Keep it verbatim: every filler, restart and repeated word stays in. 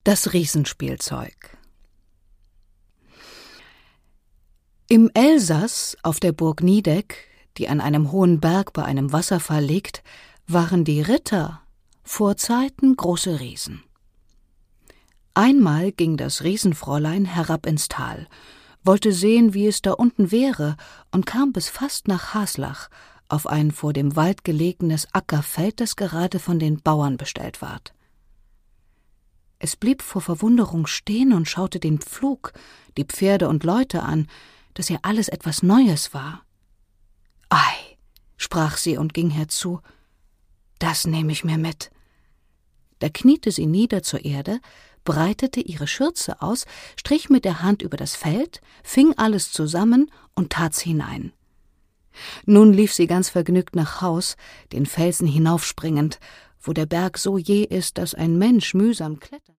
Das Riesenspielzeug. Im Elsass auf der Burg Niedeck, die an einem hohen Berg bei einem Wasserfall liegt, waren die Ritter vor Zeiten große Riesen. Einmal ging das Riesenfräulein herab ins Tal, wollte sehen, wie es da unten wäre, und kam bis fast nach Haslach, auf ein vor dem Wald gelegenes Ackerfeld, das gerade von den Bauern bestellt ward. Es blieb vor Verwunderung stehen und schaute den Pflug, die Pferde und Leute an, dass ihr alles etwas Neues war. »Ei«, sprach sie und ging herzu, »das nehme ich mir mit.« Da kniete sie nieder zur Erde, breitete ihre Schürze aus, strich mit der Hand über das Feld, fing alles zusammen und tat's hinein. Nun lief sie ganz vergnügt nach Haus, den Felsen hinaufspringend, wo der Berg so jäh ist, dass ein Mensch mühsam klettert.